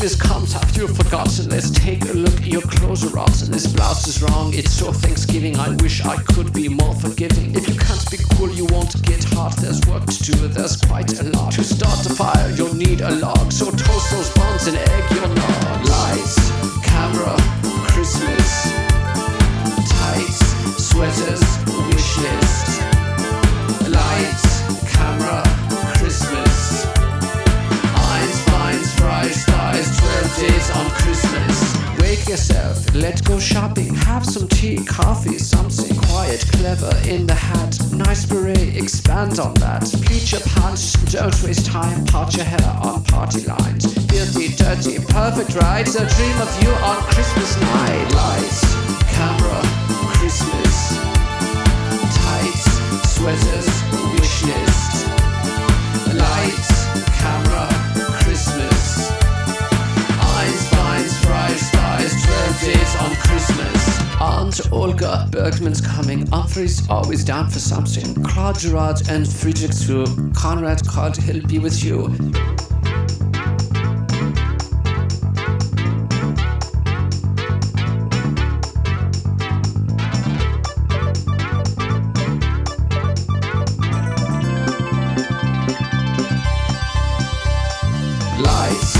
Christmas comes, have you forgotten? Let's take a look, your clothes are rotten. This blouse is wrong, it's so Thanksgiving. I wish I could be more forgiving. If you can't be cool, you won't get hot. There's work to do, there's quite a lot. To start the fire, you'll need a log. So toast those buns and egg your nog. Lights, camera, Christmas. Tights, sweaters, wish list. Lights, camera, Christmas. Eins, Weins, fries, thighs, 12 days on Christmas. Wake yourself, let's go shopping. Have some tea, coffee, something quiet, clever in the hat. Nice beret, expand on that. Pleat your pants, don't waste time. Part your hair on party lines. Filthy, dirty, perfect, right? A dream of you on Christmas night. Lights, camera, Christmas. Tights, sweaters, wish list. Lights, camera, Christmas. Eins, Weins, fries, thighs, 12 days on Christmas. Aunt Olga Bergman's coming. Humphrey's always down for something. Claude Gerard and Friedrich too. Conrad called, he'll be with you. Lights,